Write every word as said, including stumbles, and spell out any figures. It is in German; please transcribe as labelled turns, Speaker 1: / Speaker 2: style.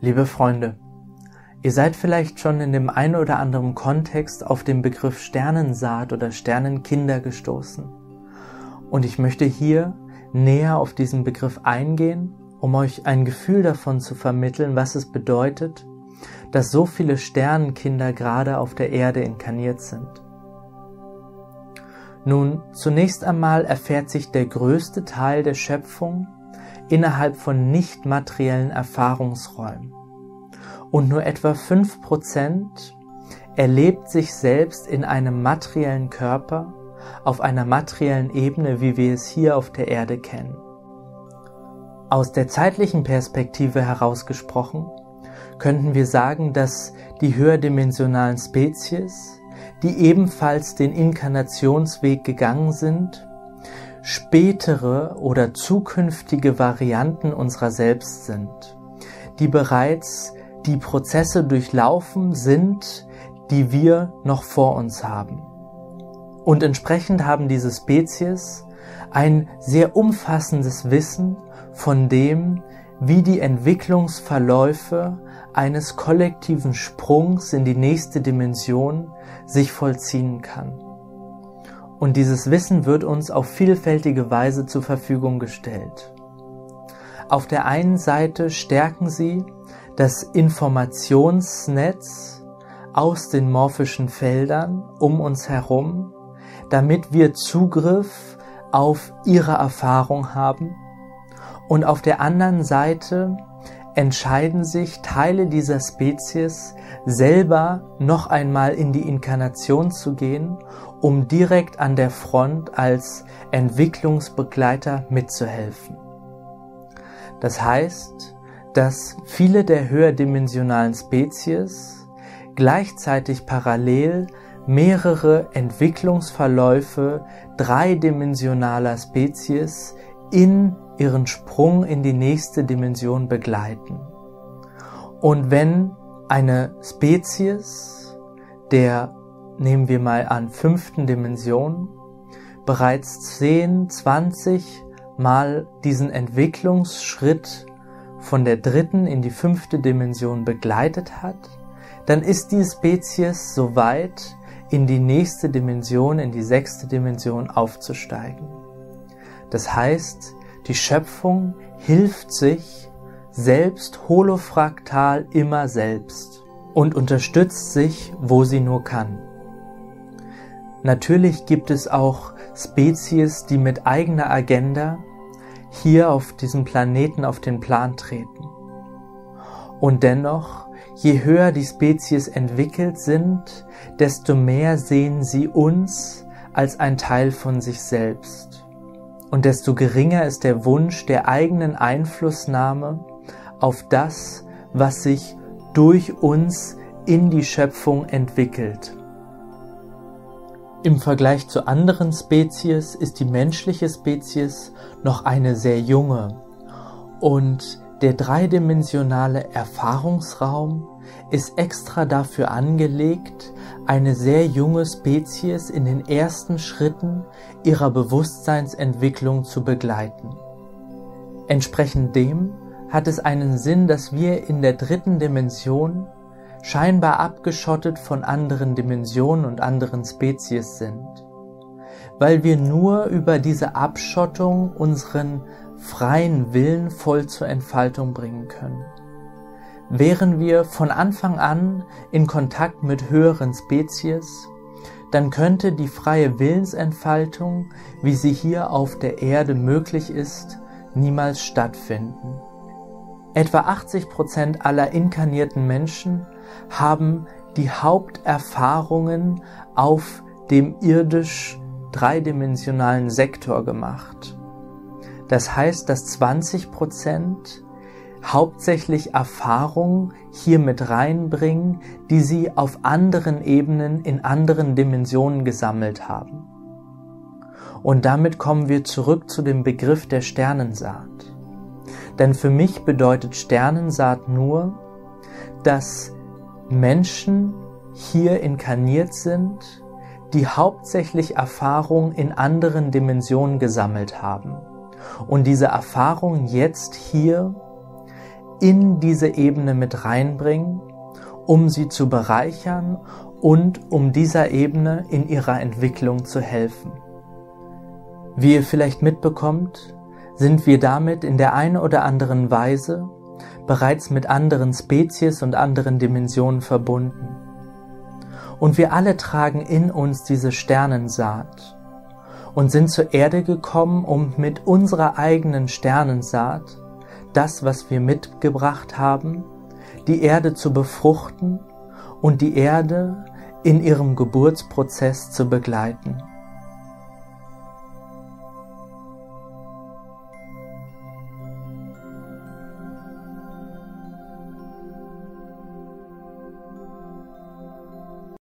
Speaker 1: Liebe Freunde, ihr seid vielleicht schon in dem einen oder anderen Kontext auf den Begriff Sternensaat oder Sternenkinder gestoßen. Und ich möchte hier näher auf diesen Begriff eingehen, um euch ein Gefühl davon zu vermitteln, was es bedeutet, dass so viele Sternenkinder gerade auf der Erde inkarniert sind. Nun, zunächst einmal erfährt sich der größte Teil der Schöpfung innerhalb von nicht materiellen Erfahrungsräumen. Und nur etwa fünf Prozent erlebt sich selbst in einem materiellen Körper, auf einer materiellen Ebene, wie wir es hier auf der Erde kennen. Aus der zeitlichen Perspektive herausgesprochen, könnten wir sagen, dass die höherdimensionalen Spezies, die ebenfalls den Inkarnationsweg gegangen sind, spätere oder zukünftige Varianten unserer selbst sind, die bereits die Prozesse durchlaufen sind, die wir noch vor uns haben. Und entsprechend haben diese Spezies ein sehr umfassendes Wissen von dem, wie die Entwicklungsverläufe eines kollektiven Sprungs in die nächste Dimension sich vollziehen kann. Und dieses Wissen wird uns auf vielfältige Weise zur Verfügung gestellt. Auf der einen Seite stärken sie das Informationsnetz aus den morphischen Feldern um uns herum, damit wir Zugriff auf ihre Erfahrung haben. Und auf der anderen Seite entscheiden sich Teile dieser Spezies selber noch einmal in die Inkarnation zu gehen, um direkt an der Front als Entwicklungsbegleiter mitzuhelfen. Das heißt, dass viele der höherdimensionalen Spezies gleichzeitig parallel mehrere Entwicklungsverläufe dreidimensionaler Spezies in ihren Sprung in die nächste Dimension begleiten. Und wenn eine Spezies der, nehmen wir mal an, fünften Dimension, bereits zehn, zwanzig Mal diesen Entwicklungsschritt von der dritten in die fünfte Dimension begleitet hat, dann ist die Spezies soweit, in die nächste Dimension, in die sechste Dimension aufzusteigen. Das heißt, die Schöpfung hilft sich selbst holofraktal immer selbst und unterstützt sich, wo sie nur kann. Natürlich gibt es auch Spezies, die mit eigener Agenda hier auf diesem Planeten auf den Plan treten. Und dennoch, je höher die Spezies entwickelt sind, desto mehr sehen sie uns als ein Teil von sich selbst. Und desto geringer ist der Wunsch der eigenen Einflussnahme auf das, was sich durch uns in die Schöpfung entwickelt. Im Vergleich zu anderen Spezies ist die menschliche Spezies noch eine sehr junge, und der dreidimensionale Erfahrungsraum ist extra dafür angelegt, eine sehr junge Spezies in den ersten Schritten ihrer Bewusstseinsentwicklung zu begleiten. Entsprechend dem hat es einen Sinn, dass wir in der dritten Dimension scheinbar abgeschottet von anderen Dimensionen und anderen Spezies sind, weil wir nur über diese Abschottung unseren freien Willen voll zur Entfaltung bringen können. Wären wir von Anfang an in Kontakt mit höheren Spezies, dann könnte die freie Willensentfaltung, wie sie hier auf der Erde möglich ist, niemals stattfinden. Etwa achtzig Prozent aller inkarnierten Menschen haben die Haupterfahrungen auf dem irdisch dreidimensionalen Sektor gemacht. Das heißt, dass zwanzig Prozent hauptsächlich Erfahrungen hier mit reinbringen, die sie auf anderen Ebenen in anderen Dimensionen gesammelt haben. Und damit kommen wir zurück zu dem Begriff der Sternensaat. Denn für mich bedeutet Sternensaat nur, dass Menschen hier inkarniert sind, die hauptsächlich Erfahrungen in anderen Dimensionen gesammelt haben und diese Erfahrungen jetzt hier in diese Ebene mit reinbringen, um sie zu bereichern und um dieser Ebene in ihrer Entwicklung zu helfen. Wie ihr vielleicht mitbekommt, sind wir damit in der einen oder anderen Weise bereits mit anderen Spezies und anderen Dimensionen verbunden. Und wir alle tragen in uns diese Sternensaat und sind zur Erde gekommen, um mit unserer eigenen Sternensaat, das, was wir mitgebracht haben, die Erde zu befruchten und die Erde in ihrem Geburtsprozess zu begleiten.